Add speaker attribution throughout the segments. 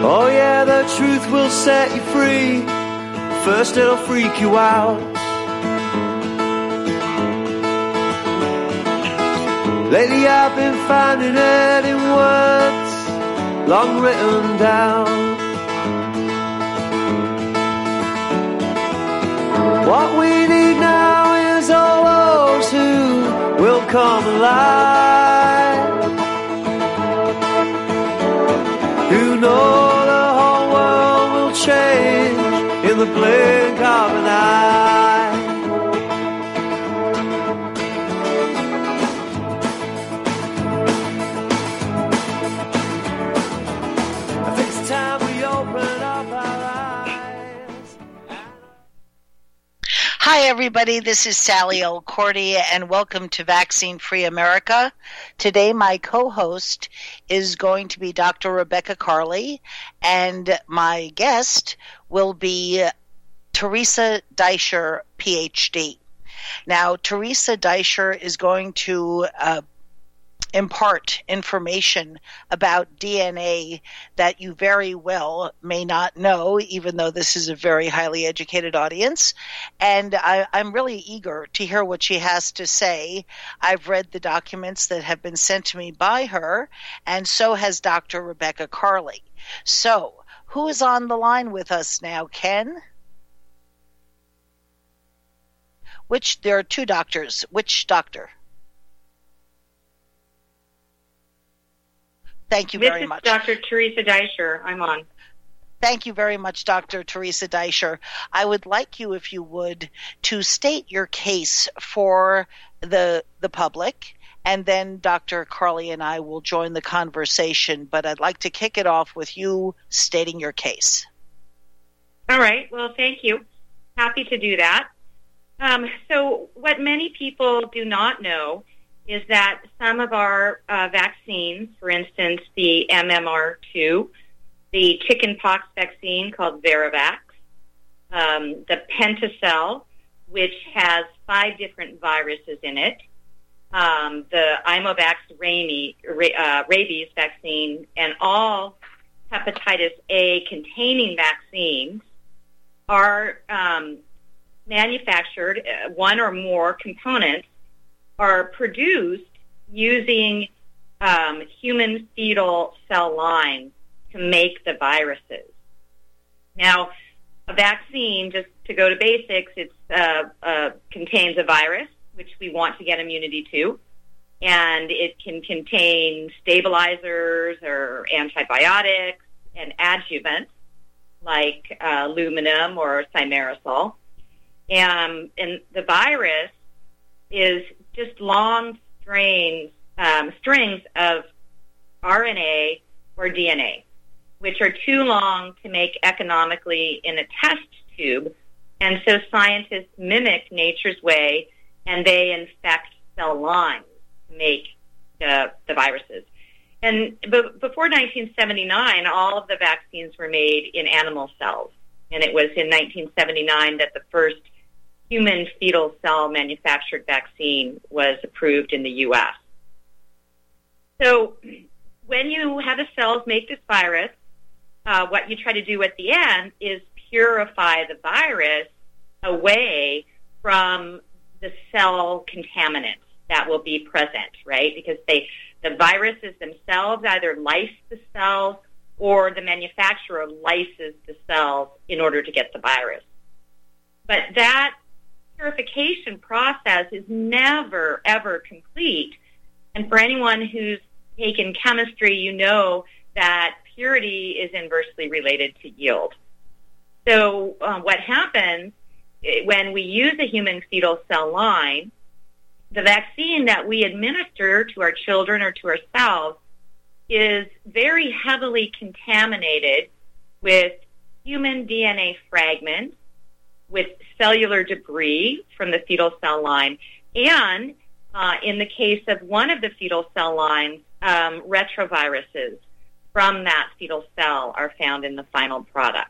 Speaker 1: Oh yeah, the truth will set you free. First it'll freak you out. Lately I've been finding it in words long written down. What we need now is all those who will come alive, who know the whole world will change in the blink of an eye. I think it's time we open up our eyes.
Speaker 2: Hi, everybody. This is Sally O'Cordy, and welcome to Vaccine Free America. Today, my co-host is going to be Dr. Rebecca Carley, and my guest will be Teresa Deisher, PhD. Now, Teresa Deisher is going to impart information about DNA that you very well may not know, even though this is a very highly educated audience. And I'm really eager to hear what she has to say. I've read the documents that have been sent to me by her, and so has Dr. Rebecca Carley. So, who is on the line with us now, Ken? There are two doctors. Which doctor? Thank you very much.
Speaker 3: This is Dr. Teresa Deisher. I'm on.
Speaker 2: Thank you very much, Dr. Teresa Deisher. I would like you, if you would, to state your case for the public, and then Dr. Carley and I will join the conversation. But I'd like to kick it off with you stating your case.
Speaker 3: All right. Well, thank you. Happy to do that. So what many people do not know is that some of our vaccines, for instance, the MMR2, the chickenpox vaccine called Verivax, the Pentacell, which has 5 different viruses in it, the Imovax rabies vaccine, and all hepatitis A containing vaccines are manufactured, one or more components are produced using human fetal cell lines to make the viruses. Now, a vaccine, just to go to basics, it contains a virus, which we want to get immunity to, and it can contain stabilizers or antibiotics and adjuvants like aluminum or thimerosal. And the virus is just long strings of RNA or DNA, which are too long to make economically in a test tube. And so scientists mimic nature's way, and they infect cell lines to make the viruses. And before 1979, all of the vaccines were made in animal cells. And it was in 1979 that the first human fetal cell manufactured vaccine was approved in the U.S. So when you have the cells make this virus, what you try to do at the end is purify the virus away from the cell contaminants that will be present, right? Because the viruses themselves either lyse the cells or the manufacturer lyses the cells in order to get the virus. But that purification process is never, ever complete. And for anyone who's taken chemistry, you know that purity is inversely related to yield. So what happens when we use a human fetal cell line, the vaccine that we administer to our children or to ourselves is very heavily contaminated with human DNA fragments, with cellular debris from the fetal cell line, and in the case of one of the fetal cell lines, retroviruses from that fetal cell are found in the final product.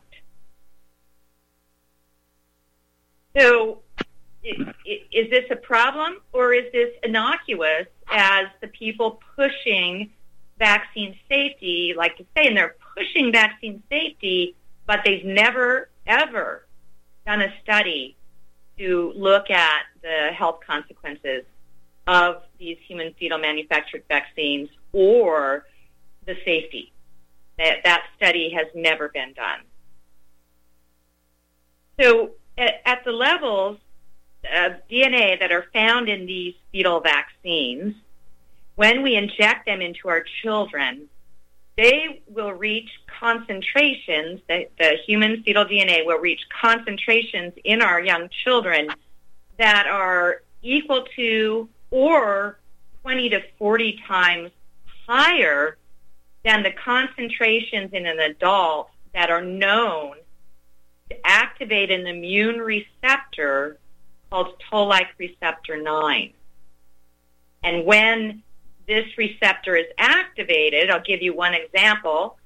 Speaker 3: So is this a problem, or is this innocuous, as the people pushing vaccine safety like to say, and they're pushing vaccine safety, but they've never, ever done a study to look at the health consequences of these human fetal manufactured vaccines or the safety. That study has never been done. So at the levels of DNA that are found in these fetal vaccines, when we inject them into our children, they will reach concentrations, the human fetal DNA will reach concentrations in our young children that are equal to or 20 to 40 times higher than the concentrations in an adult that are known to activate an immune receptor called toll-like receptor 9. And when this receptor is activated, I'll give you one example.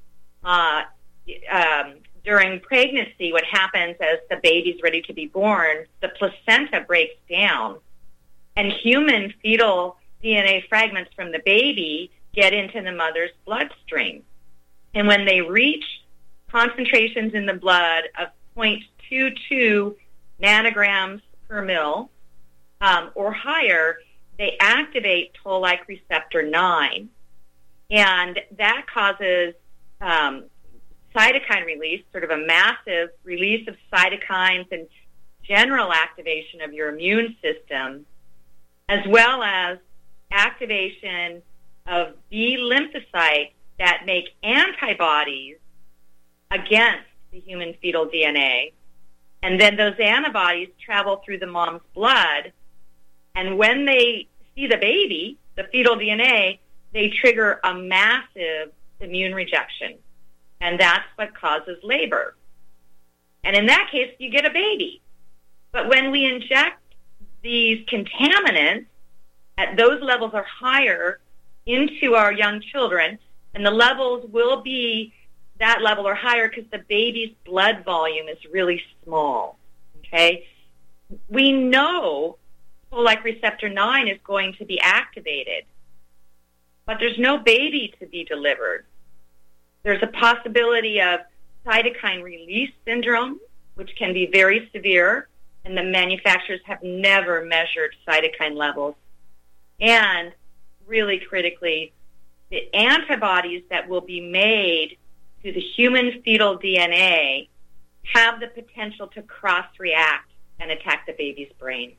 Speaker 3: During pregnancy, what happens as the baby's ready to be born, the placenta breaks down, and human fetal DNA fragments from the baby get into the mother's bloodstream. And when they reach concentrations in the blood of 0.22 nanograms per mil or higher, they activate toll-like receptor 9, and that causes cytokine release, sort of a massive release of cytokines and general activation of your immune system, as well as activation of B lymphocytes that make antibodies against the human fetal DNA. And then those antibodies travel through the mom's blood, and when they see the baby, the fetal DNA, they trigger a massive immune rejection. And that's what causes labor. And in that case, you get a baby. But when we inject these contaminants, at those levels are higher into our young children, and the levels will be that level or higher because the baby's blood volume is really small. Okay? We know toll-like receptor 9 is going to be activated, but there's no baby to be delivered. There's a possibility of cytokine release syndrome, which can be very severe, and the manufacturers have never measured cytokine levels. And really critically, the antibodies that will be made to the human fetal DNA have the potential to cross-react and attack the baby's brain.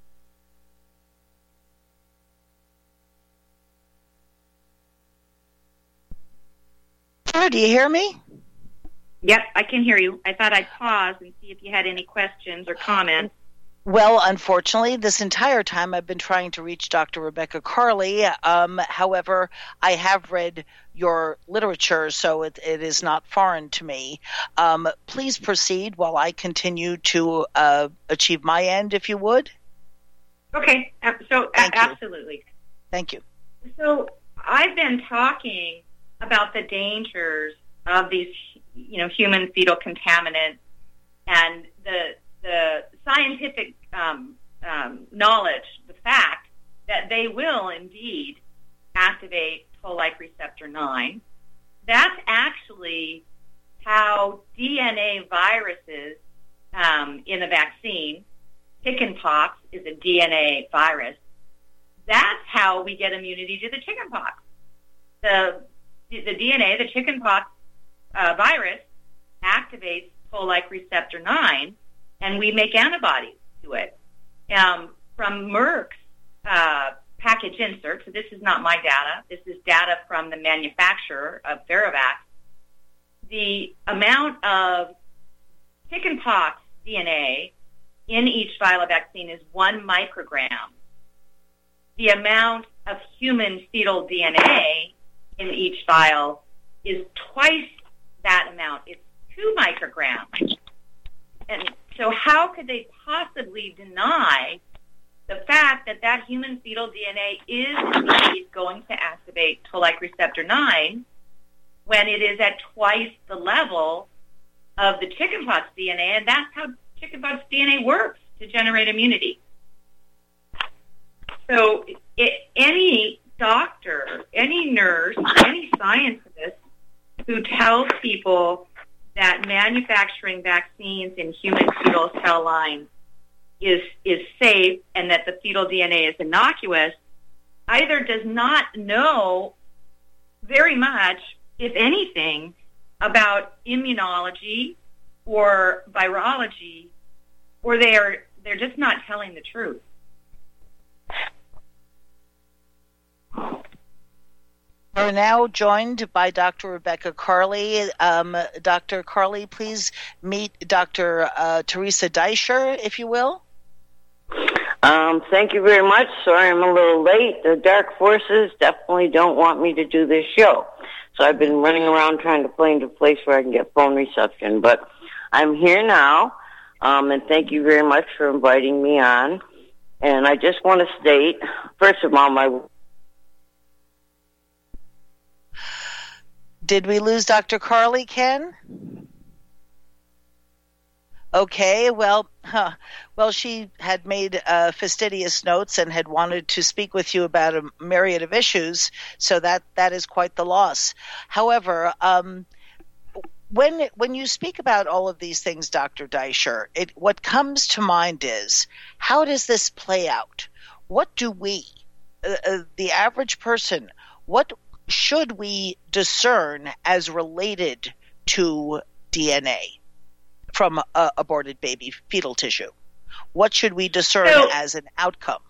Speaker 2: Do you hear me?
Speaker 3: Yep, I can hear you. I thought I'd pause and see if you had any questions or comments.
Speaker 2: Well, unfortunately, this entire time I've been trying to reach Dr. Rebecca Carley. However, I have read your literature, so it is not foreign to me. Please proceed while I continue to achieve my end, if you would.
Speaker 3: Okay, so absolutely.
Speaker 2: Thank you.
Speaker 3: So I've been talking about the dangers of these, human fetal contaminants and the scientific knowledge, the fact that they will indeed activate toll-like receptor 9. That's actually how DNA viruses in a vaccine, chickenpox is a DNA virus. That's how we get immunity to the chickenpox. The DNA, the chickenpox virus, activates toll-like receptor 9, and we make antibodies to it. From Merck's package insert, so this is not my data, this is data from the manufacturer of Verivax, the amount of chickenpox DNA in each vial of vaccine is 1 microgram. The amount of human fetal DNA in each vial is twice that amount. It's 2 micrograms. And so how could they possibly deny the fact that that human fetal DNA is indeed going to activate toll-like receptor 9 when it is at twice the level of the chickenpox DNA? And that's how chickenpox DNA works to generate immunity. So any doctor, any nurse, any scientist who tells people that manufacturing vaccines in human fetal cell lines is safe and that the fetal DNA is innocuous either does not know very much, if anything, about immunology or virology, or they're just not telling the truth.
Speaker 2: We're now joined by Dr. Rebecca Carley. Dr. Carley, please meet Dr. Teresa Deisher, if you will.
Speaker 4: Thank you very much. Sorry I'm a little late. The dark forces definitely don't want me to do this show. So I've been running around trying to find a place where I can get phone reception. But I'm here now, and thank you very much for inviting me on. And I just want to state, first of all,
Speaker 2: Did we lose Dr. Carley, Ken? Okay, well, she had made fastidious notes and had wanted to speak with you about a myriad of issues, so that is quite the loss. However, when you speak about all of these things, Dr. Deisher, what comes to mind is, how does this play out? What do we, the average person, what should we discern as related to DNA from aborted baby fetal tissue? What should we discern as an outcome?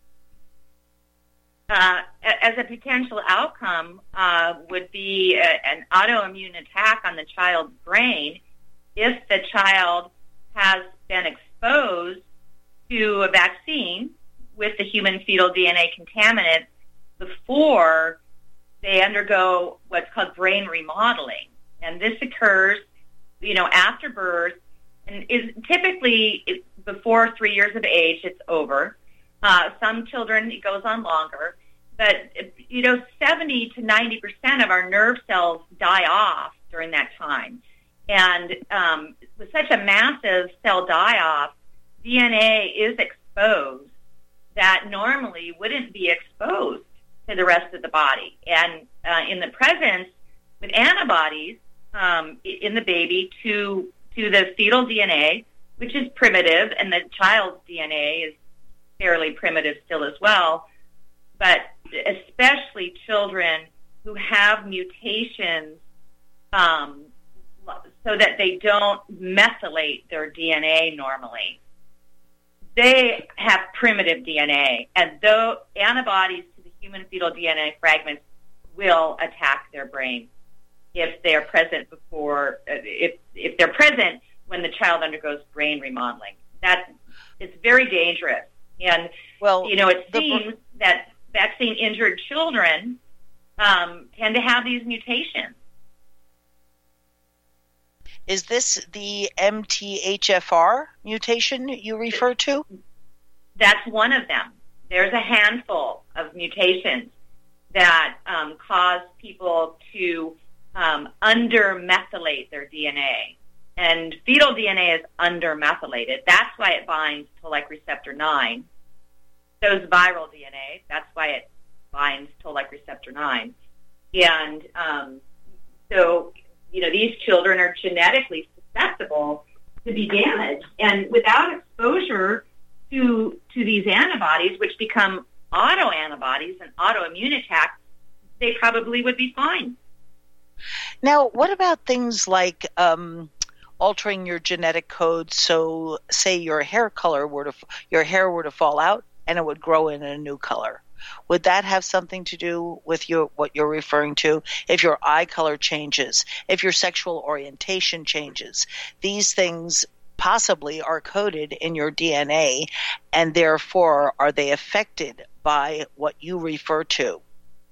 Speaker 3: As a potential outcome would be an autoimmune attack on the child's brain if the child has been exposed to a vaccine with the human fetal DNA contaminant before they undergo what's called brain remodeling. And this occurs after birth, and is typically before 3 years of age. It's over. Some children, it goes on longer, but 70 to 90% of our nerve cells die off during that time. And with such a massive cell die-off, DNA is exposed that normally wouldn't be exposed to the rest of the body. And in the presence with antibodies in the baby to the fetal DNA, which is primitive, and the child's DNA is fairly primitive still as well, but especially children who have mutations so that they don't methylate their DNA normally. They have primitive DNA, and though antibodies to the human fetal DNA fragments will attack their brain if they're present if they're present when the child undergoes brain remodeling. That it's very dangerous. And it seems that vaccine injured children tend to have these mutations.
Speaker 2: Is this the MTHFR mutation you refer to?
Speaker 3: That's one of them. There's a handful of mutations that cause people to undermethylate their DNA. And fetal DNA is undermethylated. That's why it binds to like receptor 9. So is viral DNA. That's why it binds to like receptor 9. And so, these children are genetically susceptible to be damaged. And without exposure to these antibodies, which become autoantibodies and autoimmune attacks, they probably would be fine.
Speaker 2: Now, what about things like altering your genetic code? So, say your hair were to fall out and it would grow in a new color. Would that have something to do with what you're referring to? If your eye color changes, if your sexual orientation changes, these things possibly are coded in your DNA, and therefore are they affected by what you refer to?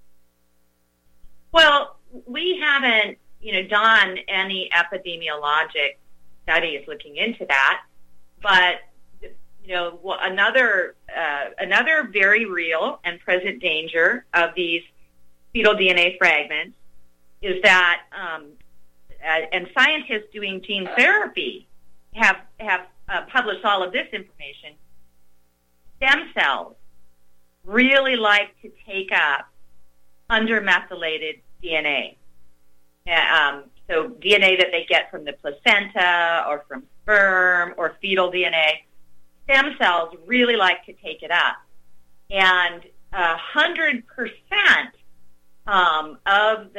Speaker 3: Well, we haven't, done any epidemiologic studies looking into that, but another very real and present danger of these fetal DNA fragments is that, and scientists doing gene therapy have published all of this information. Stem cells really like to take up undermethylated DNA. So DNA that they get from the placenta or from sperm or fetal DNA, stem cells really like to take it up. And 100% of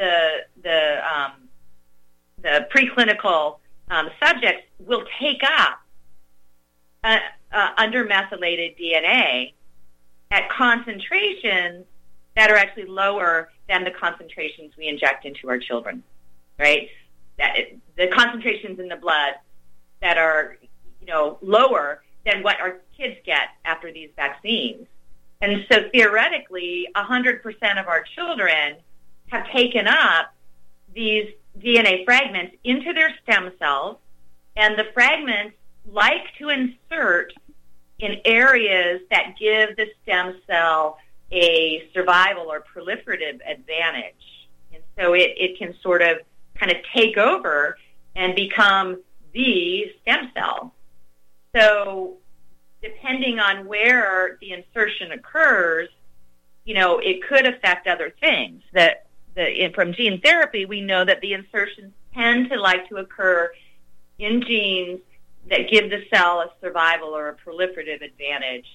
Speaker 3: the preclinical subjects will take up undermethylated DNA at concentrations that are actually lower than the concentrations we inject into our children, right? The concentrations in the blood that are, lower than what our kids get after these vaccines. And so theoretically, 100% of our children have taken up these DNA fragments into their stem cells, and the fragments like to insert in areas that give the stem cell a survival or proliferative advantage. And so it can sort of kind of take over and become the stem cell. So depending on where the insertion occurs, it could affect other things. From gene therapy, we know that the insertions tend to like to occur in genes that give the cell a survival or a proliferative advantage.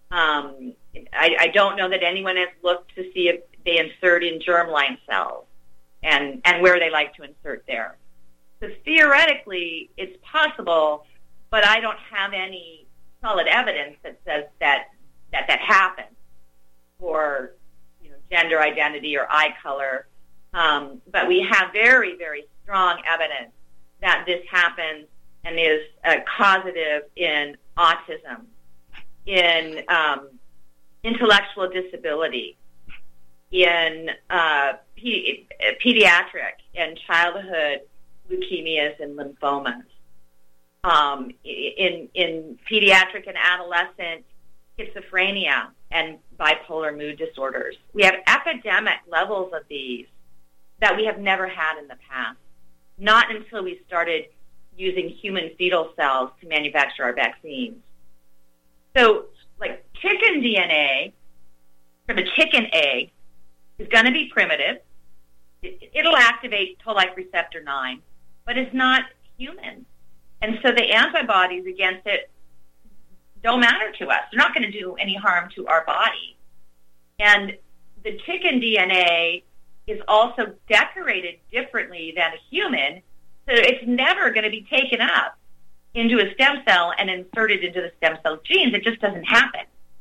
Speaker 3: I don't know that anyone has looked to see if they insert in germline cells and where they like to insert there. So theoretically, it's possible, but I don't have any solid evidence that says that happens for gender identity or eye color. But we have very, very strong evidence that this happens and is causative in autism, in intellectual disability, in pediatric and childhood leukemias and lymphomas, in pediatric and adolescent schizophrenia and bipolar mood disorders. We have epidemic levels of these that we have never had in the past, not until we started using human fetal cells to manufacture our vaccines. So, like chicken DNA from a chicken egg is going to be primitive. It'll activate toll-like receptor 9, but it's not human. And so the antibodies against it don't matter to us. They're not going to do any harm to our body. And the chicken DNA is also decorated differently than a human, so it's never going to be taken up into a stem cell and inserted into the stem cell genes. It just doesn't happen.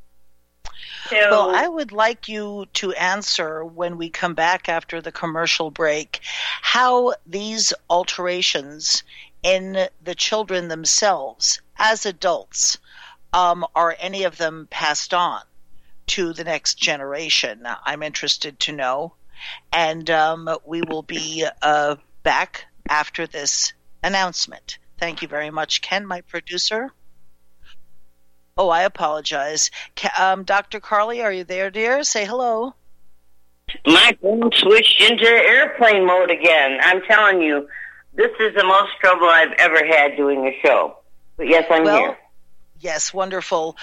Speaker 3: So,
Speaker 2: well, I would like you to answer when we come back after the commercial break how these alterations in the children themselves as adults, are any of them passed on to the next generation? I'm interested to know. And we will be back after this announcement. Thank you very much, Ken, my producer. Oh, I apologize. Dr. Carly, are you there, dear? Say hello.
Speaker 4: My phone switched into airplane mode again. I'm telling you, this is the most trouble I've ever had doing a show. But yes, I'm here.
Speaker 2: Yes, wonderful.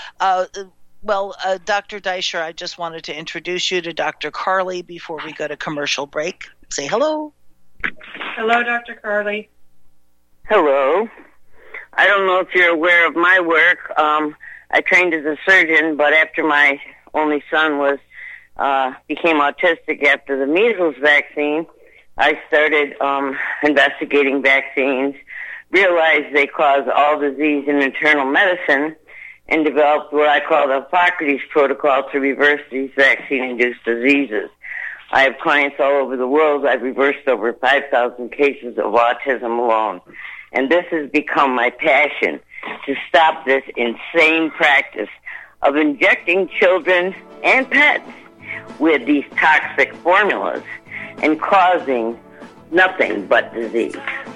Speaker 2: Dr. Deisher, I just wanted to introduce you to Dr. Carly before we go to commercial break. Say hello.
Speaker 3: Hello, Dr. Carly.
Speaker 4: Hello. I don't know if you're aware of my work. I trained as a surgeon, but after my only son became autistic after the measles vaccine, I started investigating vaccines, realized they cause all disease in internal medicine, and developed what I call the Hippocrates Protocol to reverse these vaccine-induced diseases. I have clients all over the world. I've reversed over 5,000 cases of autism alone. And this has become my passion, to stop this insane practice of injecting children and pets with these toxic formulas and causing nothing but disease.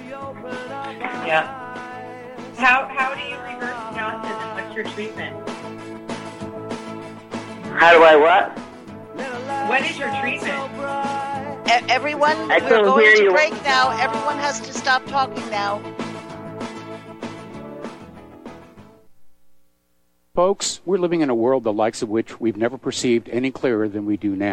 Speaker 3: Yeah. How do you reverse the autism? What's your treatment?
Speaker 4: How do I what?
Speaker 3: What is your treatment?
Speaker 2: Everyone, we're going to break now. Everyone has to stop talking now.
Speaker 5: Folks, we're living in a world the likes of which we've never perceived any clearer than we do now. The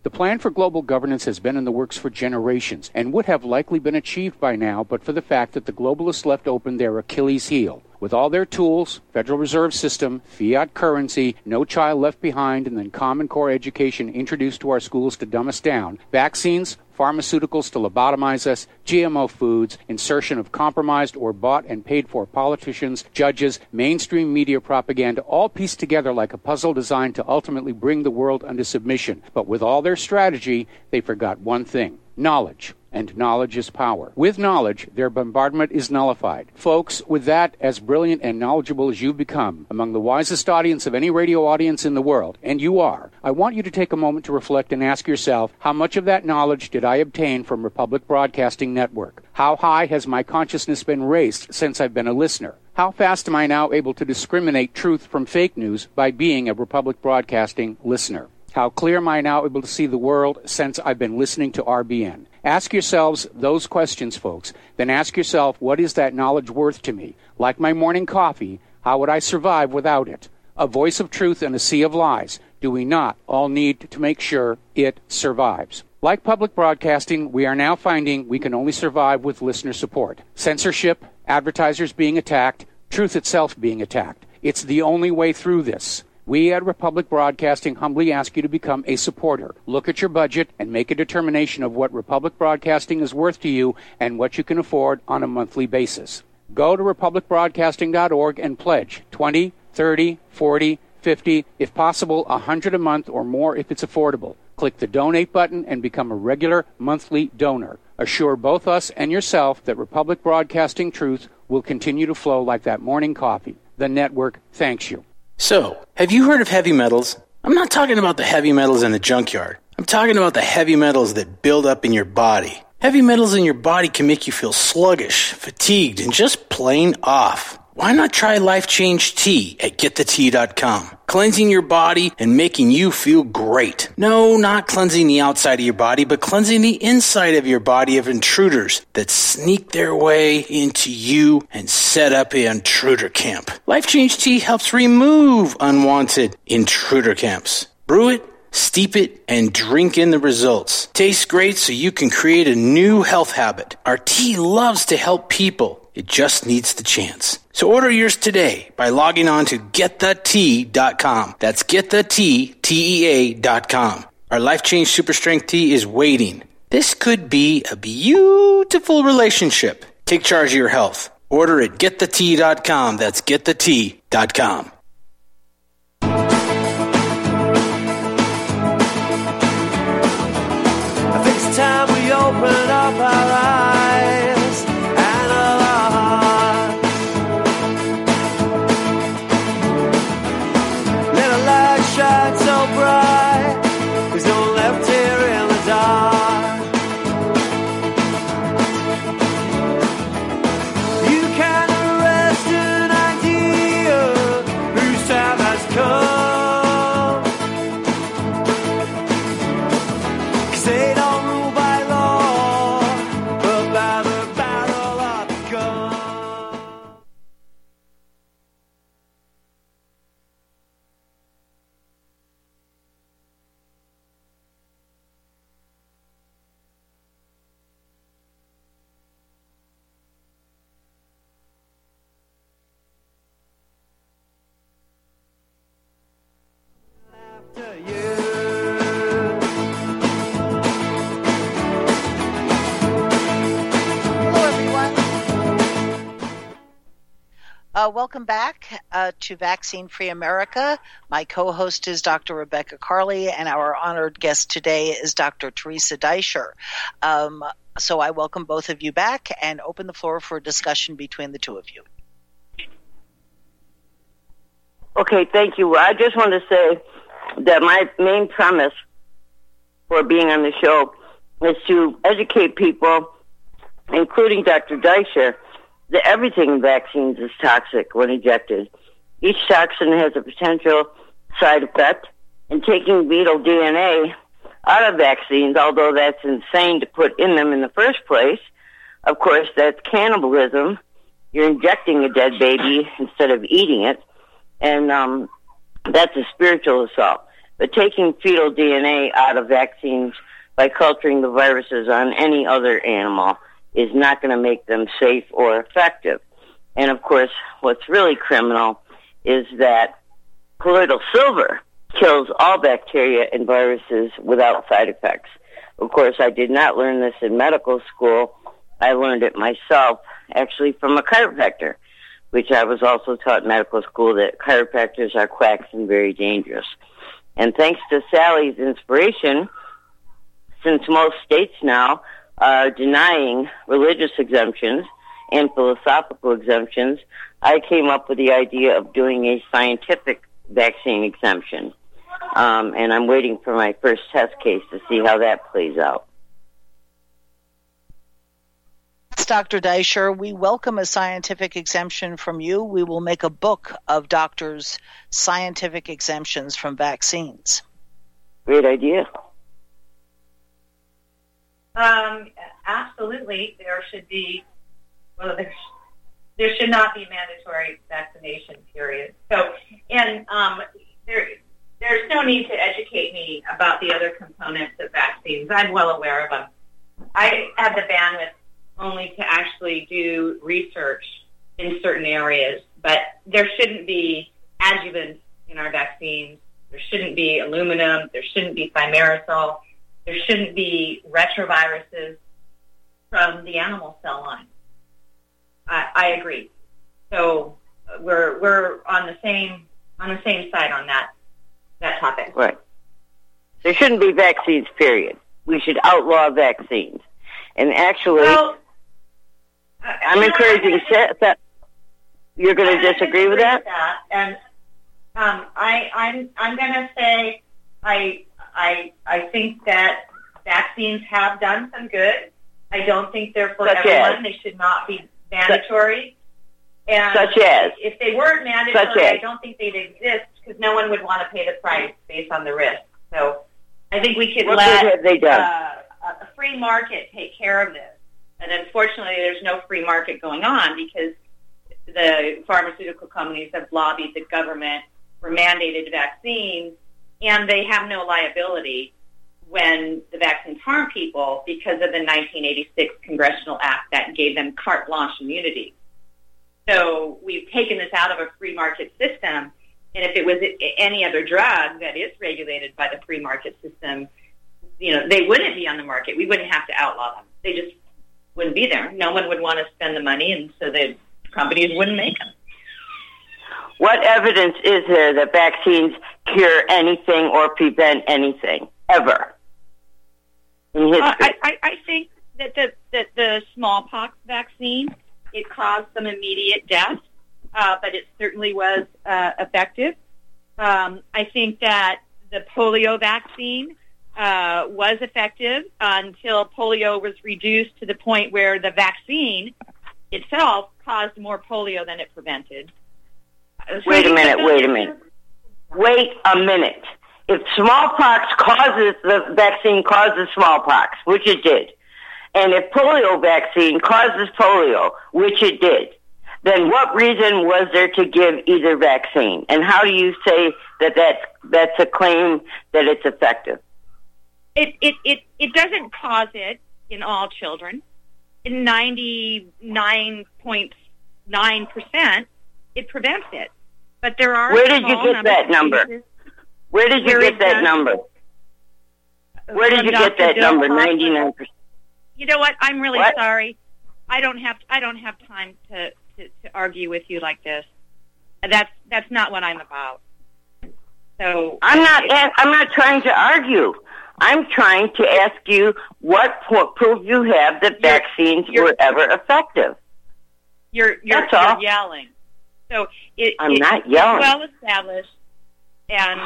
Speaker 5: The plan for global governance has been in the works for generations and would have likely been achieved by now but for the fact that the globalists left open their Achilles heel. With all their tools, Federal Reserve System, fiat currency, no child left behind, and then Common Core education introduced to our schools to dumb us down, vaccines, pharmaceuticals to lobotomize us, GMO foods, insertion of compromised or bought and paid for politicians, judges, mainstream media propaganda, all pieced together like a puzzle designed to ultimately bring the world under submission. But with all their strategy, they forgot one thing: knowledge. And knowledge is power. With knowledge, their bombardment is nullified. Folks, with that, as brilliant and knowledgeable as you've become, among the wisest audience of any radio audience in the world, and you are, I want you to take a moment to reflect and ask yourself, how much of that knowledge did I obtain from Republic Broadcasting Network? How high has my consciousness been raised since I've been a listener? How fast am I now able to discriminate truth from fake news by being a Republic Broadcasting listener? How clear am I now able to see the world since I've been listening to RBN? Ask yourselves those questions, folks. Then ask yourself, what is that knowledge worth to me? Like my morning coffee, how would I survive without it? A voice of truth in a sea of lies. Do we not all need to make sure it survives? Like public broadcasting, we are now finding we can only survive with listener support. Censorship, advertisers being attacked, truth itself being attacked. It's the only way through this. We at Republic Broadcasting humbly ask you to become a supporter. Look at your budget and make a determination of what Republic Broadcasting is worth to you and what you can afford on a monthly basis. Go to republicbroadcasting.org and pledge $20, $30, $40, $50, if possible, $100 a month or more if it's affordable. Click the donate button and become a regular monthly donor. Assure both us and yourself that Republic Broadcasting truth will continue to flow like that morning coffee. The network thanks you.
Speaker 6: So, have you heard of heavy metals? I'm not talking about the heavy metals in the junkyard. I'm talking about the heavy metals that build up in your body. Heavy metals in your body can make you feel sluggish, fatigued, and just plain off. Why not try Life Change Tea at GetTheTea.com? Cleansing your body and making you feel great. No, not cleansing the outside of your body, but cleansing the inside of your body of intruders that sneak their way into you and set up an intruder camp. Life Change Tea helps remove unwanted intruder camps. Brew it, steep it, and drink in the results. Tastes great, so you can create a new health habit. Our tea loves to help people. It just needs the chance. So order yours today by logging on to GetTheTea.com. That's GetTheTea.com. Our Life Change Super Strength Tea is waiting. This could be a beautiful relationship. Take charge of your health. Order at GetTheTea.com. That's GetTheTea.com.
Speaker 1: I think it's time we open up our eyes and our hearts. Let a light shine so bright, there's no one left here in the dark. You can arrest an idea whose time has come, 'cause they don't rule by law, but by the battle of the gun. After you.
Speaker 2: Hello, everyone. Welcome back to Vaccine Free America. My co-host is Dr. Rebecca Carley, and our honored guest today is Dr. Teresa Deisher. So I welcome both of you back and open the floor for a discussion between the two of you.
Speaker 4: Okay, thank you. I just want to say that my main premise for being on the show is to educate people, including Dr. Deisher, that everything in vaccines is toxic when injected. Each toxin has a potential side effect, and taking beetle DNA out of vaccines, although that's insane to put in them in the first place, of course, that's cannibalism. You're injecting a dead baby instead of eating it, and that's a spiritual assault. But taking fetal DNA out of vaccines by culturing the viruses on any other animal is not going to make them safe or effective. And, of course, what's really criminal is that colloidal silver kills all bacteria and viruses without side effects. Of course, I did not learn this in medical school. I learned it myself, actually, from a chiropractor, which I was also taught in medical school that chiropractors are quacks and very dangerous. And thanks to Sally's inspiration, since most states now are denying religious exemptions and philosophical exemptions, I came up with the idea of doing a scientific vaccine exemption. And I'm waiting for my first test case to see how that plays out.
Speaker 2: Dr. Deisher, we welcome a scientific exemption from you. We will make a book of doctors' scientific exemptions from vaccines.
Speaker 4: Great idea.
Speaker 3: Absolutely, there should be. Well, there should not be mandatory vaccination period. So, and there's no need to educate me about the other components of vaccines. I'm well aware of them. I have the bandwidth only to actually do research in certain areas, but there shouldn't be adjuvants in our vaccines. There shouldn't be aluminum. There shouldn't be thimerosal. There shouldn't be retroviruses from the animal cell line. I agree. So we're on the same side on that topic.
Speaker 4: Right. There shouldn't be vaccines, period. We should outlaw vaccines. And actually, I'm encouraging that. You're going to disagree with that?
Speaker 3: And I'm going to say I think that vaccines have done some good. I don't think they're for everyone. They should not be mandatory. And if they weren't mandatory, I don't think they'd exist because no one would want to pay the price based on the risk. So I think we could let a free market take care of this. And unfortunately, there's no free market going on because the pharmaceutical companies have lobbied the government for mandated vaccines, and they have no liability when the vaccines harm people because of the 1986 Congressional Act that gave them carte blanche immunity. So we've taken this out of a free market system, and if it was any other drug that is regulated by the free market system, they wouldn't be on the market. We wouldn't have to outlaw them. They just wouldn't be there. No one would want to spend the money, and so the companies wouldn't make them.
Speaker 4: What evidence is there that vaccines cure anything or prevent anything, ever, in history?
Speaker 3: I think that the smallpox vaccine, it caused some immediate death, but it certainly was effective. I think that the polio vaccine was effective until polio was reduced to the point where the vaccine itself caused more polio than it prevented.
Speaker 4: Wait a minute. If smallpox the vaccine causes smallpox, which it did, and if polio vaccine causes polio, which it did, then what reason was there to give either vaccine? And how do you say that's a claim that it's effective?
Speaker 3: It doesn't cause it in all children. In 99.9%, it prevents it. But there are.
Speaker 4: Where did you get that number? Where did you get that number? Where did you get that number? 99%.
Speaker 3: You know what? I'm really sorry. I don't have time to argue with you like this. That's not what I'm about. So
Speaker 4: I'm not trying to argue. I'm trying to ask you what proof you have that vaccines were ever effective.
Speaker 3: You're yelling. So
Speaker 4: I'm not yelling.
Speaker 3: It's well established, and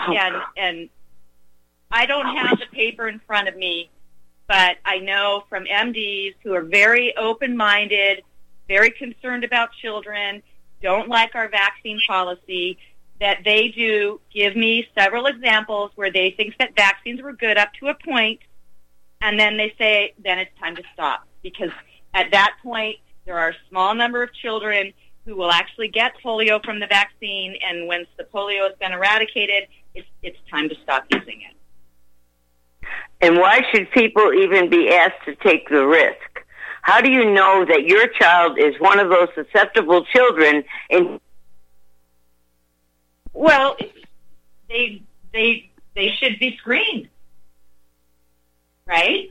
Speaker 3: I don't have the paper in front of me, but I know from MDs who are very open-minded, very concerned about children, don't like our vaccine policy, that they do give me several examples where they think that vaccines were good up to a point, and then they say, then it's time to stop. Because at that point, there are a small number of children who will actually get polio from the vaccine, and once the polio has been eradicated, it's time to stop using it.
Speaker 4: And why should people even be asked to take the risk? How do you know that your child is one of those susceptible children?
Speaker 3: Well, they should be screened, right?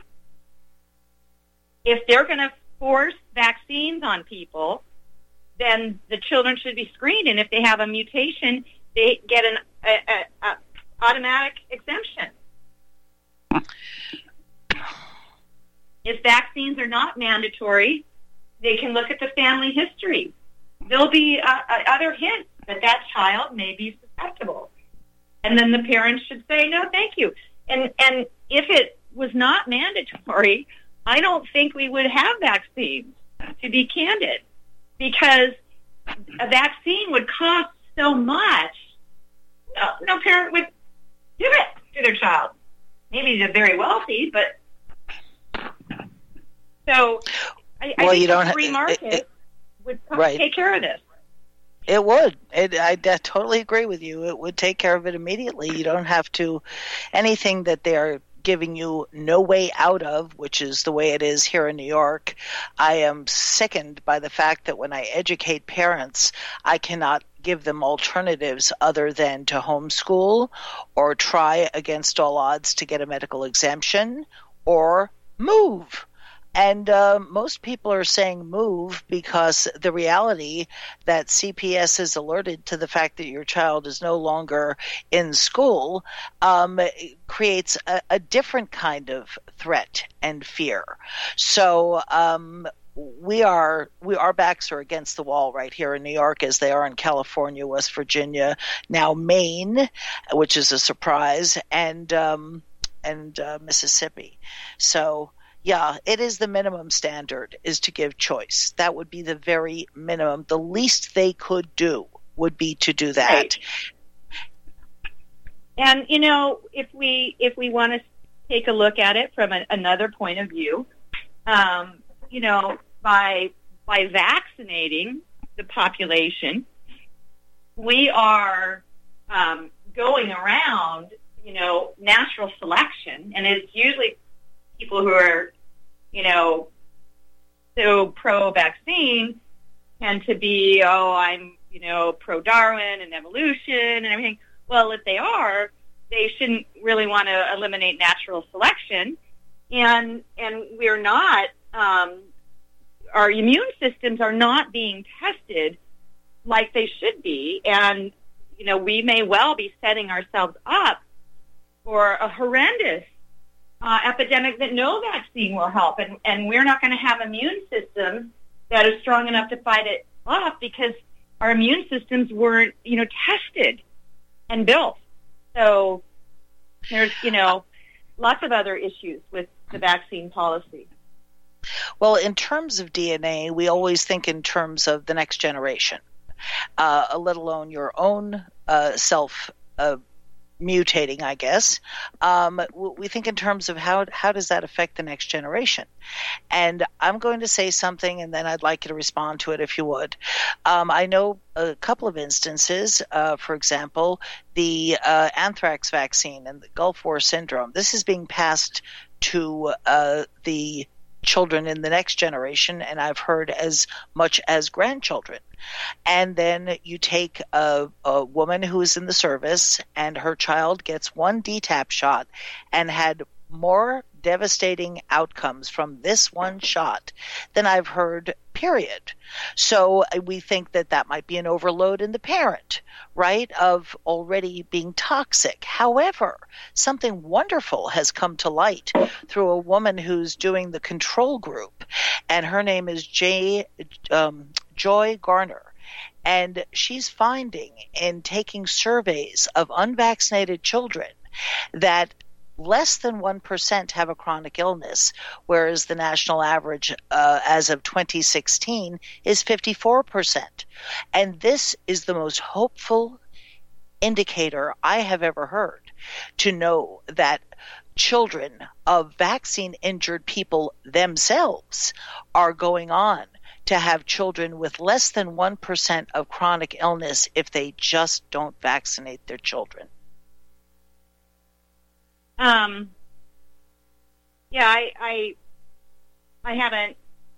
Speaker 3: If they're going to force vaccines on people, then the children should be screened, and if they have a mutation, they get an automatic exemption. If vaccines are not mandatory, they can look at the family history. There'll be other hints that child may be susceptible. And then the parents should say, no, thank you. And if it was not mandatory, I don't think we would have vaccines, to be candid, because a vaccine would cost so much. No parent would give it to their child. Maybe they're very wealthy, but so I think the free market would take care of this.
Speaker 2: It would. I totally agree with you. It would take care of it immediately. You don't have to anything that they're giving you no way out of, which is the way it is here in New York. I am sickened by the fact that when I educate parents, I cannot give them alternatives other than to homeschool or try against all odds to get a medical exemption or move. And most people are saying move because the reality that CPS is alerted to the fact that your child is no longer in school creates a different kind of threat and fear. So our backs are against the wall right here in New York, as they are in California, West Virginia, now Maine, which is a surprise, and Mississippi. So. Yeah, it is the minimum standard is to give choice. That would be the very minimum. The least they could do would be to do that.
Speaker 3: Right. And, if we want to take a look at it from another point of view, by vaccinating the population, we are going around, natural selection, and it's usually people who are, so pro-vaccine tend to be, I'm, pro-Darwin and evolution and everything. Well, if they are, they shouldn't really want to eliminate natural selection. And we're not, our immune systems are not being tested like they should be. And, we may well be setting ourselves up for a horrendous epidemic that no vaccine will help, and we're not going to have immune systems that are strong enough to fight it off because our immune systems weren't, tested and built. So there's, lots of other issues with the vaccine policy.
Speaker 2: Well, in terms of DNA, we always think in terms of the next generation, let alone your own self mutating, I guess. We think in terms of how does that affect the next generation? And I'm going to say something, and then I'd like you to respond to it if you would. I know a couple of instances, for example, the anthrax vaccine and the Gulf War syndrome. This is being passed to the children in the next generation, and I've heard as much as grandchildren. And then you take a woman who is in the service and her child gets one DTaP shot and had more devastating outcomes from this one shot than I've heard, period. So we think that might be an overload in the parent, right, of already being toxic. However, something wonderful has come to light through a woman who's doing the control group, and her name is Joy Garner. And she's finding in taking surveys of unvaccinated children that less than 1% have a chronic illness, whereas the national average as of 2016 is 54%. And this is the most hopeful indicator I have ever heard, to know that children of vaccine-injured people themselves are going on to have children with less than 1% of chronic illness if they just don't vaccinate their children.
Speaker 3: I haven't,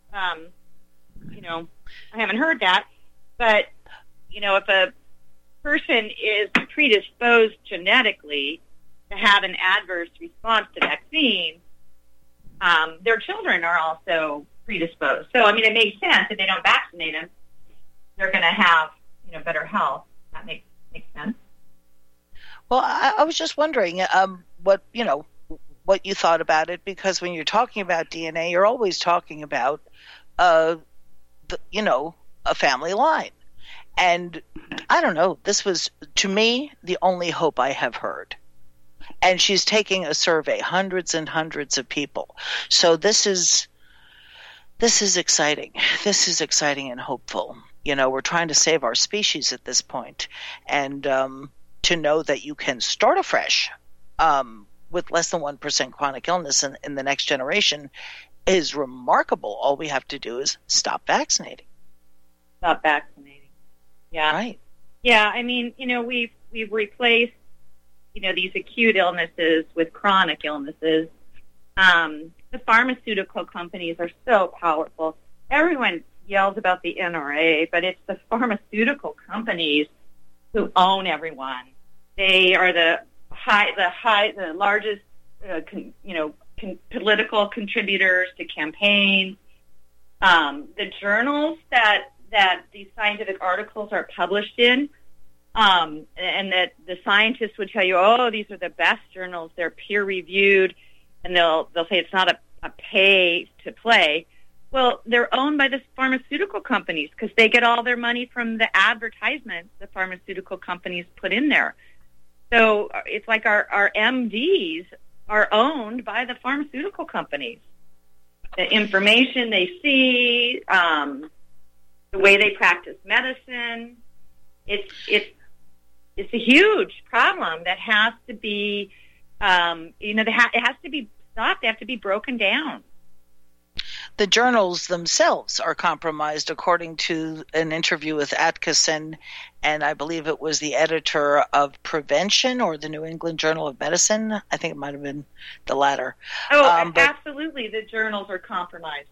Speaker 3: I haven't heard that. But, if a person is predisposed genetically to have an adverse response to vaccine, their children are also predisposed. So, it makes sense if they don't vaccinate them, they're going to have, better health. That makes sense.
Speaker 2: Well, I was just wondering what you thought about it, because when you're talking about DNA, you're always talking about, a family line. And I don't know, this was, to me, the only hope I have heard. And she's taking a survey, hundreds and hundreds of people. So this is exciting. This is exciting and hopeful. We're trying to save our species at this point. And to know that you can start afresh with less than 1% chronic illness in the next generation is remarkable. All we have to do is stop vaccinating.
Speaker 3: Stop vaccinating. Yeah.
Speaker 2: Right.
Speaker 3: Yeah, we've replaced, these acute illnesses with chronic illnesses. The pharmaceutical companies are so powerful. Everyone yells about the NRA, but it's the pharmaceutical companies who own everyone. They are the largest, political contributors to campaigns. The journals that these scientific articles are published in, and that the scientists would tell you, oh, these are the best journals, they're peer-reviewed, and they'll say it's not a pay-to-play. Well, they're owned by the pharmaceutical companies because they get all their money from the advertisements the pharmaceutical companies put in there. So it's like our MDs are owned by the pharmaceutical companies. The information they see, the way they practice medicine, it's a huge problem that has to be, it has to be stopped. They have to be broken down.
Speaker 2: The journals themselves are compromised, according to an interview with Atkinson, and I believe it was the editor of Prevention or the New England Journal of Medicine. I think it might have been the latter.
Speaker 3: Oh, absolutely, the journals are compromised.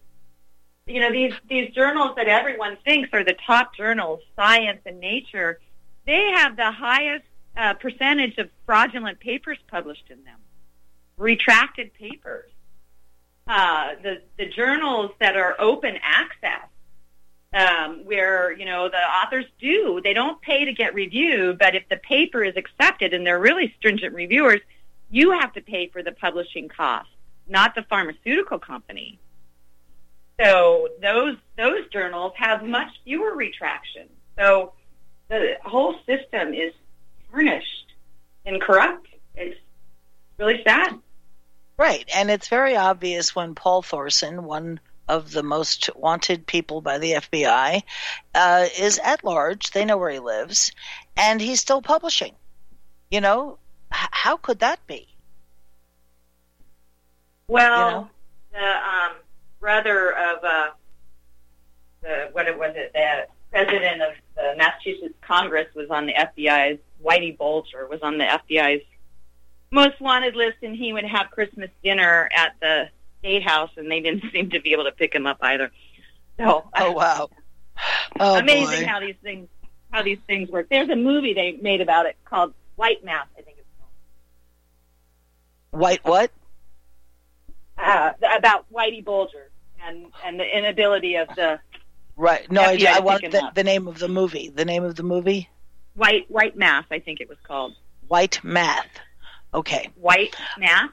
Speaker 3: These journals that everyone thinks are the top journals, Science and Nature, they have the highest percentage of fraudulent papers published in them, retracted papers. The journals that are open access, where, the authors they don't pay to get reviewed, but if the paper is accepted and they're really stringent reviewers, you have to pay for the publishing cost, not the pharmaceutical company. So those journals have much fewer retractions. So the whole system is tarnished and corrupt. It's really sad.
Speaker 2: Right, and it's very obvious when Paul Thorson, one of the most wanted people by the FBI, is at large. They know where he lives, and he's still publishing. How could that be?
Speaker 3: Well, the brother of the president of the Massachusetts Congress was on the FBI's, Whitey Bulger was on the FBI's most wanted list, and he would have Christmas dinner at the State House, and they didn't seem to be able to pick him up either. So,
Speaker 2: wow! Oh,
Speaker 3: amazing
Speaker 2: boy.
Speaker 3: how these things work. There's a movie they made about it called White Math, I think it's called.
Speaker 2: White what?
Speaker 3: About Whitey Bulger and the inability of the
Speaker 2: right. No,
Speaker 3: FBI
Speaker 2: I want the name of the movie. The name of the movie?
Speaker 3: White Math, I think it was called.
Speaker 2: White Math. Okay.
Speaker 3: White Math.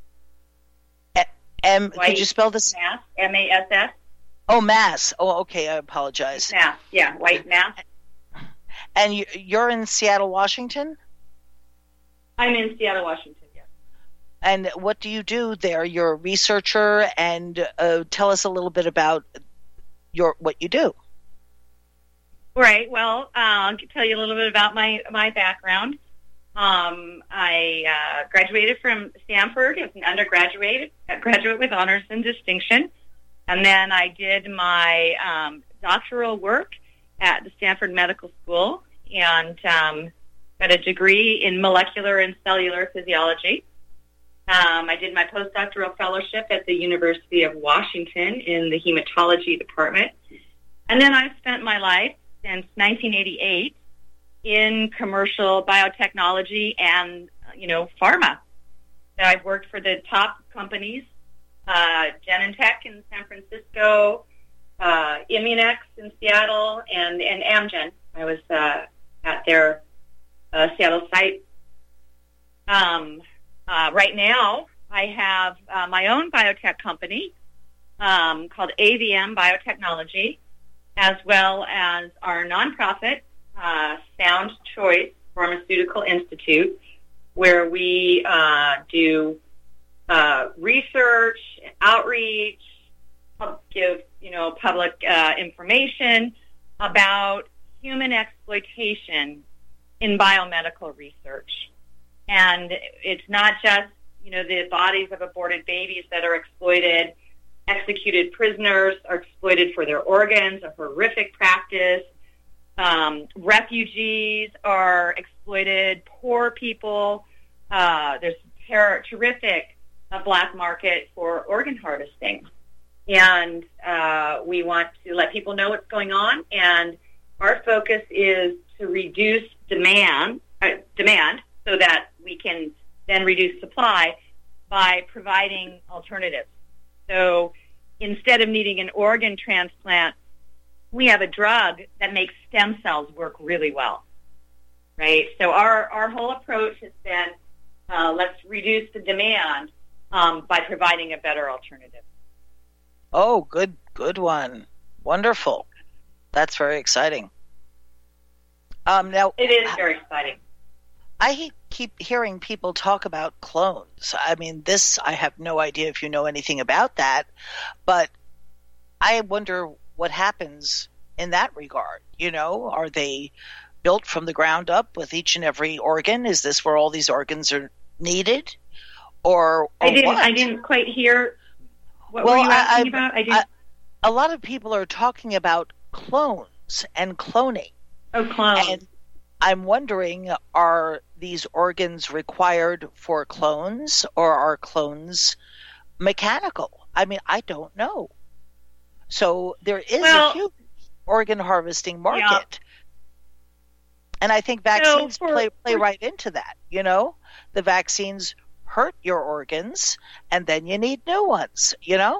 Speaker 2: Could you spell this?
Speaker 3: Math. M-A-S-S.
Speaker 2: Oh, Mass. Oh, okay. I apologize.
Speaker 3: Math. Yeah, White Math.
Speaker 2: And you're in Seattle, Washington?
Speaker 3: I'm in Seattle, Washington, yes.
Speaker 2: And what do you do there? You're a researcher, and tell us a little bit about what you do.
Speaker 3: Right. Well, I'll tell you a little bit about my background. I graduated from Stanford as an undergraduate, graduate with honors and distinction, and then I did my doctoral work at the Stanford Medical School and got a degree in molecular and cellular physiology. I did my postdoctoral fellowship at the University of Washington in the hematology department. And then I've spent my life since 1988 in commercial biotechnology and, pharma. So I've worked for the top companies, Genentech in San Francisco, Immunex in Seattle, and Amgen. I was at their Seattle site. Right now, I have my own biotech company called AVM Biotechnology, as well as our nonprofit, Sound Choice Pharmaceutical Institute, where we do research, outreach, give public information about human exploitation in biomedical research. And it's not just, the bodies of aborted babies that are exploited. Executed prisoners are exploited for their organs, a horrific practice. Refugees are exploited. Poor people. There's terrific black market for organ harvesting. And we want to let people know what's going on. And our focus is to reduce demand so that we can then reduce supply by providing alternatives. So instead of needing an organ transplant, we have a drug that makes stem cells work really well, right? So our whole approach has been let's reduce the demand by providing a better alternative.
Speaker 2: Oh, good one. Wonderful. That's very exciting. Now
Speaker 3: it is very exciting.
Speaker 2: I keep hearing people talk about clones. I mean, I have no idea if you know anything about that, but I wonder what happens in that regard. Are they built from the ground up with each and every organ? Is this where all these organs are needed? Or
Speaker 3: I
Speaker 2: what?
Speaker 3: didn't quite hear what were you asking about?
Speaker 2: A lot of people are talking about clones and cloning.
Speaker 3: Oh, clones.
Speaker 2: And I'm wondering, are these organs required for clones, or are clones mechanical? I mean, I don't know. So there is a huge organ harvesting market. Yeah. And I think vaccines play right into that. The vaccines hurt your organs, and then you need new ones, Yeah.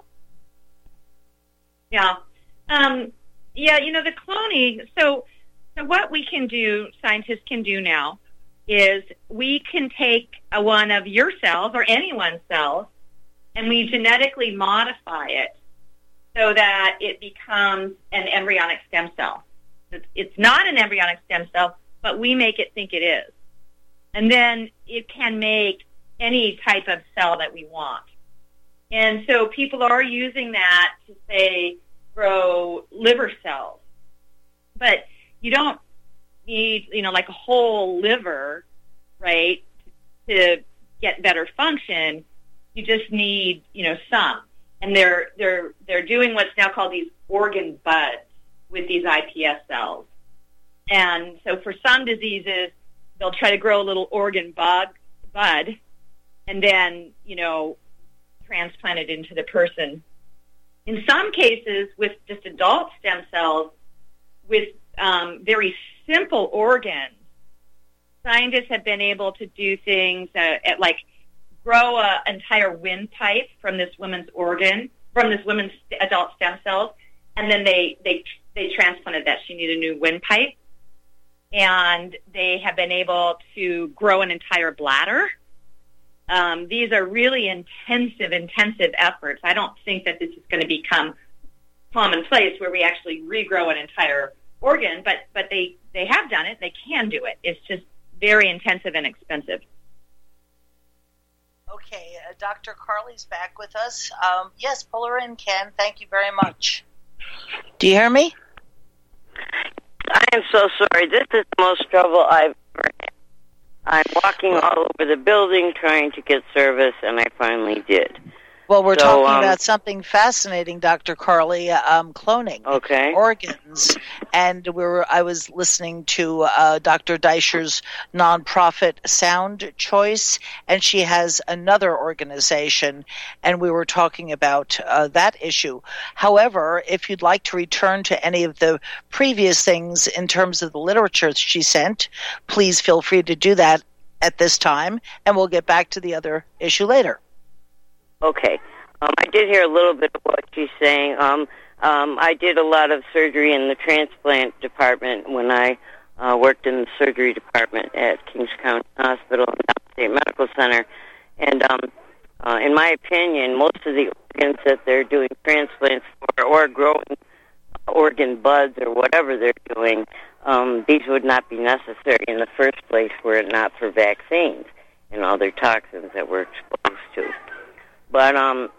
Speaker 3: The cloning, So what we can do, scientists can do now, is we can take one of your cells or anyone's cells, and we genetically modify it so that it becomes an embryonic stem cell. It's not an embryonic stem cell, but we make it think it is. And then it can make any type of cell that we want. And so people are using that to, say, grow liver cells. But you don't need, like a whole liver, right, to get better function. You just need, some. And they're doing what's now called these organ buds with these iPS cells. And so for some diseases, they'll try to grow a little organ bud, and then, transplant it into the person. In some cases, with just adult stem cells, with very simple organs, scientists have been able to do things like grow an entire windpipe from this woman's adult stem cells, and then they transplanted that. She needed a new windpipe, and they have been able to grow an entire bladder. These are really intensive efforts. I don't think that this is going to become commonplace where we actually regrow an entire organ, but they have done it. They can do it. It's just very intensive and expensive.
Speaker 2: Okay, Dr. Carley's back with us. Yes, pull her in, Ken. Thank you very much. Do you hear me?
Speaker 4: I am so sorry. This is the most trouble I've ever had. I'm walking all over the building trying to get service, and I finally did.
Speaker 2: Well, we're
Speaker 4: So,
Speaker 2: talking about something fascinating, Dr. Carly, cloning organs. And I was listening to Dr. Deisher's nonprofit Sound Choice, and she has another organization, and we were talking about that issue. However, if you'd like to return to any of the previous things in terms of the literature she sent, please feel free to do that at this time, and we'll get back to the other issue later.
Speaker 4: Okay. I did hear a little bit of what she's saying. I did a lot of surgery in the transplant department when I worked in the surgery department at Kings County Hospital and Downstate Medical Center. And in my opinion, most of the organs that they're doing transplants for or growing organ buds or whatever they're doing, these would not be necessary in the first place were it not for vaccines and other toxins that we're exposed to. But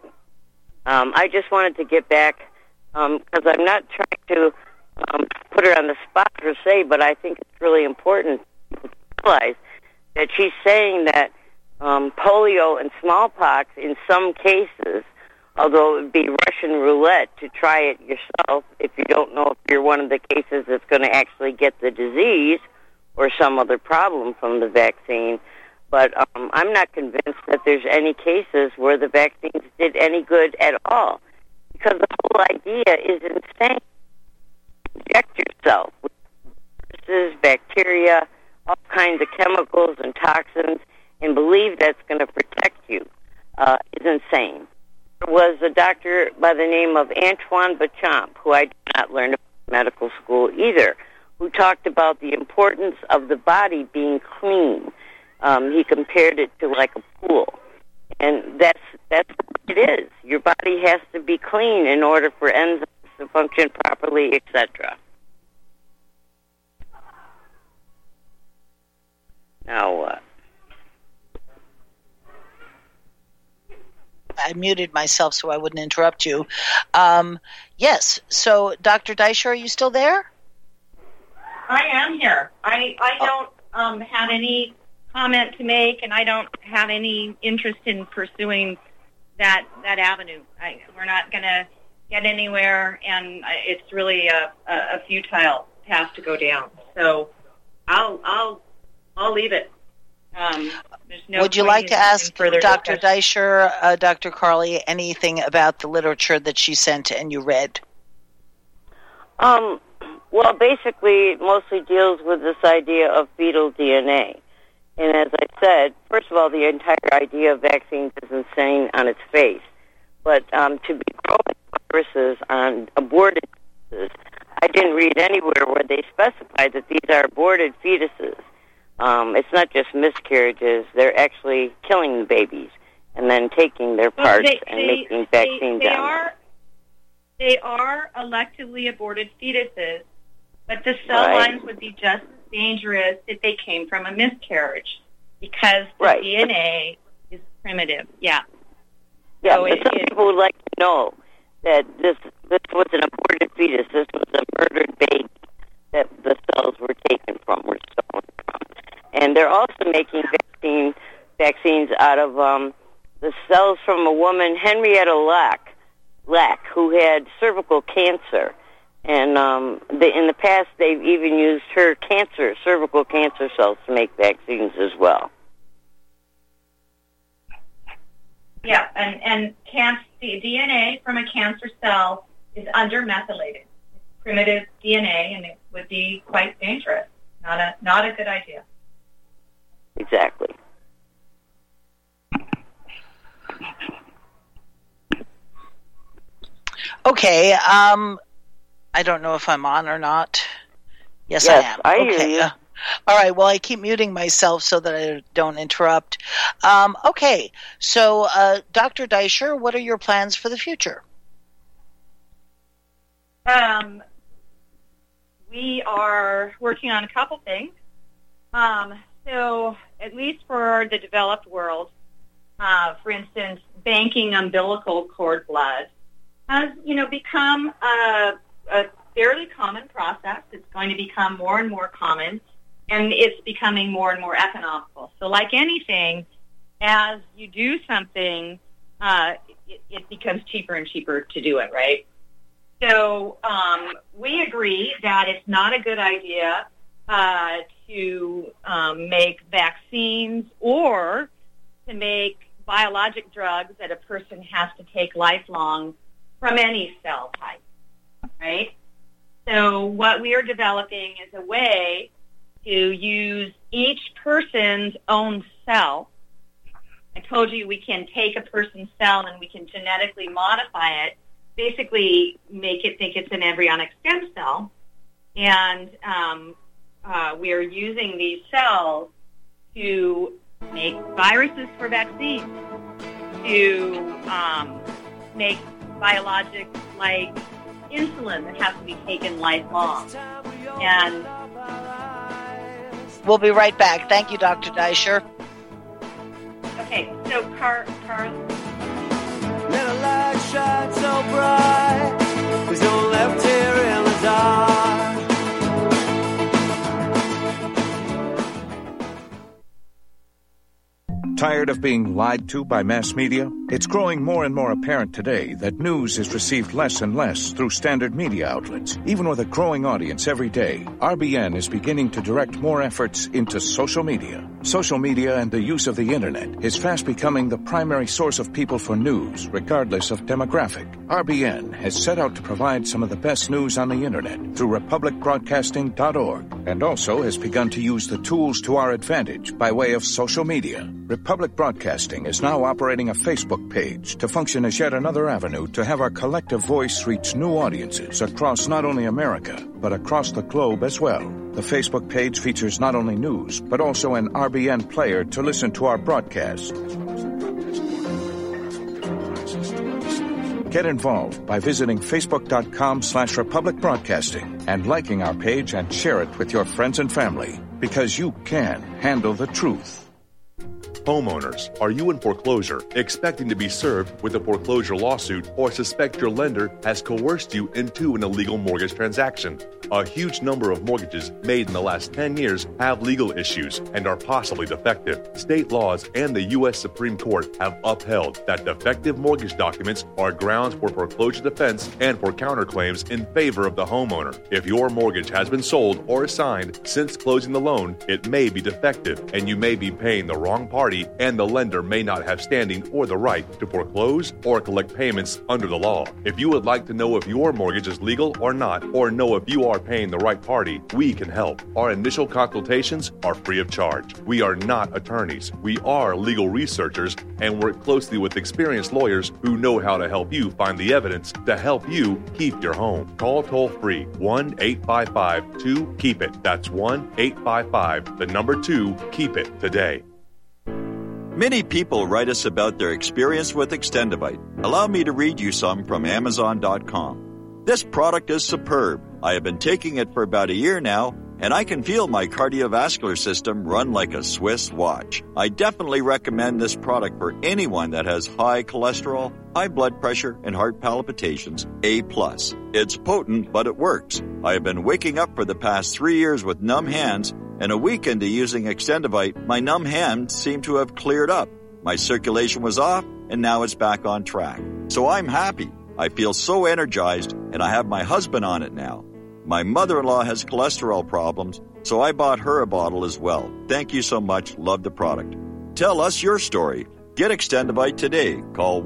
Speaker 4: I just wanted to get back, because I'm not trying to put her on the spot per se, but I think it's really important to realize that she's saying that polio and smallpox in some cases, although it would be Russian roulette to try it yourself if you don't know if you're one of the cases that's going to actually get the disease or some other problem from the vaccine. But I'm not convinced that there's any cases where the vaccines did any good at all, because the whole idea is insane. Inject yourself with viruses, bacteria, all kinds of chemicals and toxins, and believe that's going to protect you is insane. There was a doctor by the name of Antoine Béchamp, who I did not learn about in medical school either, who talked about the importance of the body being clean. He compared it to like a pool, and that's what it is. Your body has to be clean in order for enzymes to function properly, etc. Now what?
Speaker 2: I muted myself so I wouldn't interrupt you. Yes. So, Dr. Deisher, are you still there?
Speaker 3: I am here. I don't have any comment to make, and I don't have any interest in pursuing that avenue. We're not going to get anywhere, and it's really a futile path to go down. So I'll leave it. There's no
Speaker 2: Would you like to ask Dr.
Speaker 3: discussion.
Speaker 2: Deisher, Dr. Carly, anything about the literature that she sent and you read?
Speaker 4: Well, basically, it mostly deals with this idea of fetal DNA. And as I said, first of all, the entire idea of vaccines is insane on its face. But to be growing viruses on aborted fetuses, I didn't read anywhere where they specified that these are aborted fetuses. It's not just miscarriages. They're actually killing the babies and then taking their parts and making vaccines out of them.
Speaker 3: They are electively aborted fetuses, but the cell lines would be just dangerous if they came from a miscarriage, because the DNA is primitive. Yeah.
Speaker 4: Yeah,
Speaker 3: so
Speaker 4: but some people would like to know that this was an aborted fetus. This was a murdered baby that the cells were taken from, were stolen from. And they're also making vaccines out of the cells from a woman, Henrietta Lack, who had cervical cancer. And in the past, they've even used her cervical cancer cells to make vaccines as well.
Speaker 3: Yeah, and the DNA from a cancer cell is undermethylated. It's primitive DNA, and it would be quite dangerous. Not a good idea.
Speaker 4: Exactly.
Speaker 2: Okay. I don't know if I'm on or not. Yes, I am.
Speaker 4: I hear you.
Speaker 2: All right. Well, I keep muting myself so that I don't interrupt. Okay. So, Dr. Deisher, what are your plans for the future?
Speaker 3: We are working on a couple things. So, at least for the developed world, for instance, banking umbilical cord blood has, become a fairly common process. It's going to become more and more common, and it's becoming more and more economical. So like anything, as you do something, it becomes cheaper and cheaper to do it, right? So we agree that it's not a good idea to make vaccines or to make biologic drugs that a person has to take lifelong from any cell type, right? So what we are developing is a way to use each person's own cell. I told you we can take a person's cell and we can genetically modify it, basically make it think it's an embryonic stem cell. And we are using these cells to make viruses for vaccines, to make biologics like insulin that has to be taken lifelong. And
Speaker 2: we'll be right back. Thank you, Dr. Deisher.
Speaker 3: Okay, so Carl.
Speaker 1: Let a light shine so bright, 'cause you're left here in the dark.
Speaker 7: Tired of being lied to by mass media? It's growing more and more apparent today that news is received less and less through standard media outlets. Even with a growing audience every day, RBN is beginning to direct more efforts into social media. Social media and the use of the internet is fast becoming the primary source of people for news, regardless of demographic. RBN has set out to provide some of the best news on the internet through republicbroadcasting.org, and also has begun to use the tools to our advantage by way of social media. Republic Broadcasting is now operating a Facebook page to function as yet another avenue to have our collective voice reach new audiences across not only America, but across the globe as well. The Facebook page features not only news, but also an RBN player to listen to our broadcast. Get involved by visiting facebook.com/Republic Broadcasting and liking our page and share it with your friends and family, because you can handle the truth.
Speaker 8: Homeowners, are you in foreclosure, expecting to be served with a foreclosure lawsuit, or suspect your lender has coerced you into an illegal mortgage transaction? A huge number of mortgages made in the last 10 years have legal issues and are possibly defective. State laws and the U.S. Supreme Court have upheld that defective mortgage documents are grounds for foreclosure defense and for counterclaims in favor of the homeowner. If your mortgage has been sold or assigned since closing the loan, it may be defective and you may be paying the wrong party, and the lender may not have standing or the right to foreclose or collect payments under the law. If you would like to know if your mortgage is legal or not, or know if you are paying the right party, we can help. Our initial consultations are free of charge. We are not attorneys. We are legal researchers and work closely with experienced lawyers who know how to help you find the evidence to help you keep your home. Call toll-free 1-855-2-KEEP-IT. That's 1-855-2-KEEP-IT today.
Speaker 9: Many people write us about their experience with Extendivite. Allow me to read you some from Amazon.com. This product is superb. I have been taking it for about a year now, and I can feel my cardiovascular system run like a Swiss watch. I definitely recommend this product for anyone that has high cholesterol, high blood pressure, and heart palpitations, A+. It's potent, but it works. I have been waking up for the past 3 years with numb hands, and a week into using Extendivite, my numb hands seem to have cleared up. My circulation was off, and now it's back on track. So I'm happy. I feel so energized, and I have my husband on it now. My mother-in-law has cholesterol problems, so I bought her a bottle as well. Thank you so much. Love the product. Tell us your story. Get Extendivite today. Call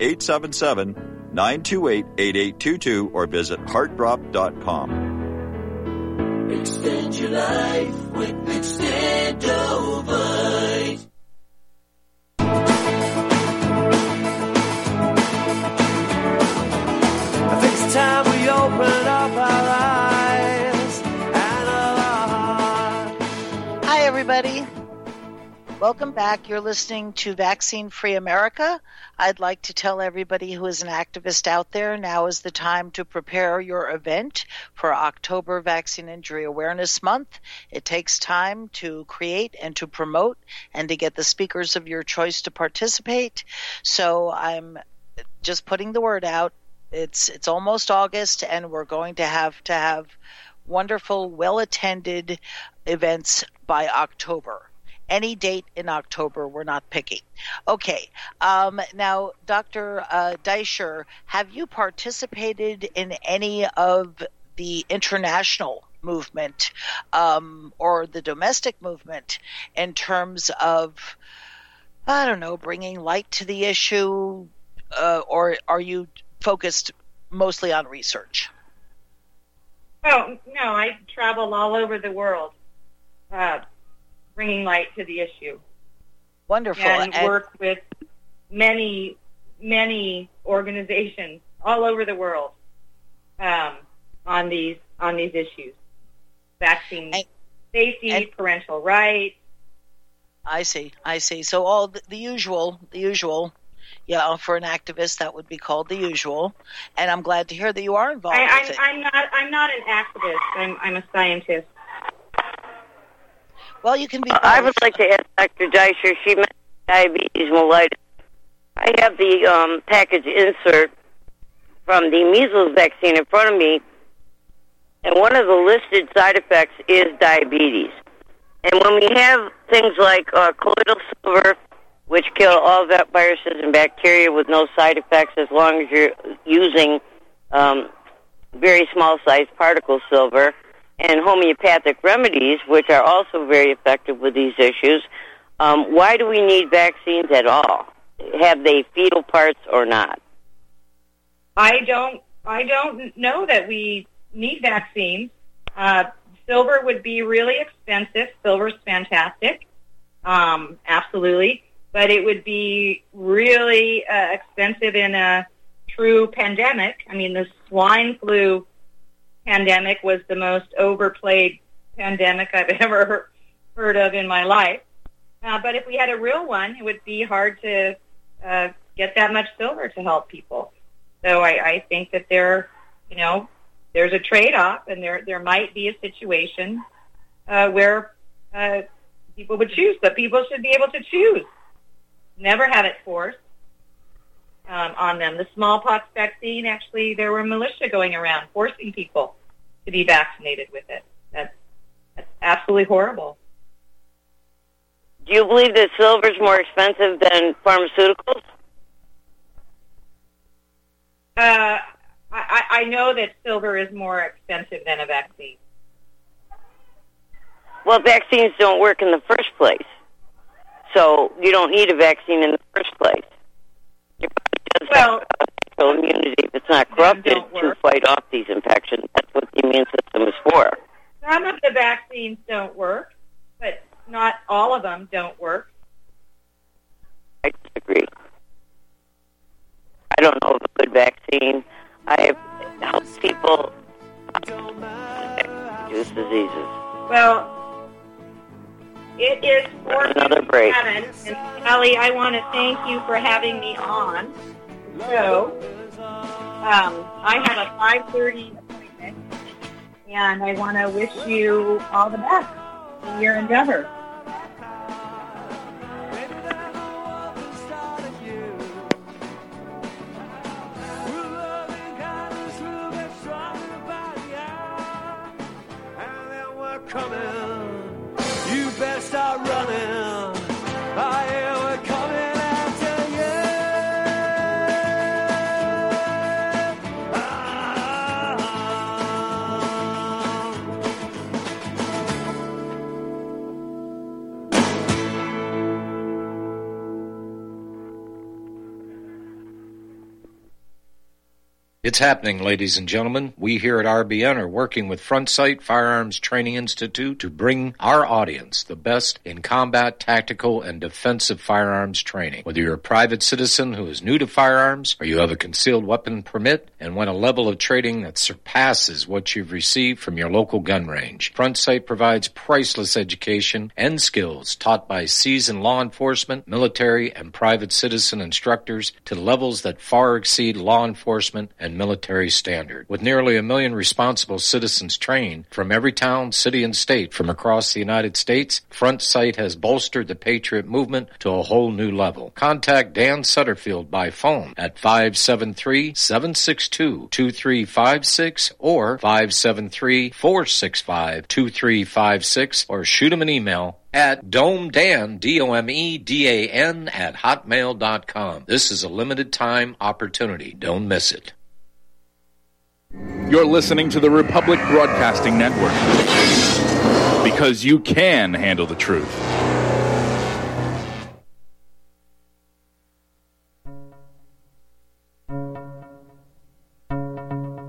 Speaker 9: 1-877-928-8822 or visit heartdrop.com.
Speaker 10: Extend your life with Extendovite.
Speaker 1: I think it's time we open up our eyes and our heart.
Speaker 2: Hi, everybody. Welcome back. You're listening to Vaccine Free America. I'd like to tell everybody who is an activist out there, now is the time to prepare your event for October Vaccine Injury Awareness Month. It takes time to create and to promote and to get the speakers of your choice to participate. So I'm just putting the word out. It's almost August, and we're going to have wonderful, well-attended events by October. Any date in October, we're not picky. Okay. Now, Dr. Deisher, have you participated in any of the international movement or the domestic movement in terms of, I don't know, bringing light to the issue, or are you focused mostly on research?
Speaker 3: Oh, no, I travel all over the world bringing light to the issue.
Speaker 2: Wonderful.
Speaker 3: And work with many, many organizations all over the world on these issues. Vaccine safety, parental rights.
Speaker 2: I see. So all the usual. Yeah, for an activist, that would be called the usual. And I'm glad to hear that you are involved with it.
Speaker 3: I'm not an activist. I'm a scientist.
Speaker 2: Well, you can be.
Speaker 4: I would like to ask Dr. Deisher. She mentioned diabetes mellitus. I have the package insert from the measles vaccine in front of me, and one of the listed side effects is diabetes. And when we have things like colloidal silver, which kill all viruses and bacteria with no side effects as long as you're using very small-sized particle silver, and homeopathic remedies, which are also very effective with these issues, why do we need vaccines at all? Have they fetal parts or not?
Speaker 3: I don't know that we need vaccines. Silver would be really expensive. Silver's fantastic, absolutely, but it would be really expensive in a true pandemic. I mean, the swine flu pandemic was the most overplayed pandemic I've ever heard of in my life. But if we had a real one, it would be hard to get that much silver to help people. So I think that there's a trade-off, and there might be a situation where people would choose, but people should be able to choose. Never have it forced on them. The smallpox vaccine, actually, there were militia going around forcing people to be vaccinated with it. That's absolutely horrible.
Speaker 4: Do you believe that silver is more expensive than pharmaceuticals?
Speaker 3: I know that silver is more expensive than a vaccine.
Speaker 4: Well, vaccines don't work in the first place, so you don't need a vaccine in the first place. Your body does have natural immunity if it's not corrupted to fight off these infections. That's what the immune system is for.
Speaker 3: Some of the vaccines don't work, but not all of them don't work.
Speaker 4: I disagree. I don't know of a good vaccine. I have helped people reduce diseases.
Speaker 3: Well, it is 4:57, and Sally, I want to thank you for having me on the show. I have a 5:30 appointment, and I want to wish you all the best in your endeavor.
Speaker 1: You better start running. I am coming after you.
Speaker 11: It's happening, ladies and gentlemen. We here at RBN are working with Front Sight Firearms Training Institute to bring our audience the best in combat, tactical, and defensive firearms training. Whether you're a private citizen who is new to firearms, or you have a concealed weapon permit and want a level of training that surpasses what you've received from your local gun range, Front Sight provides priceless education and skills taught by seasoned law enforcement, military, and private citizen instructors to levels that far exceed law enforcement and and military standard. With nearly 1 million responsible citizens trained from every town, city, and state from across the United States, Front Sight has bolstered the Patriot movement to a whole new level. Contact Dan Sutterfield by phone at 573-762-2356 or 573-465-2356 or shoot him an email at domedan, DOMEDAN, at hotmail.com. This is a limited time opportunity. Don't miss it.
Speaker 12: You're listening to the Republic Broadcasting Network, because you can handle the truth.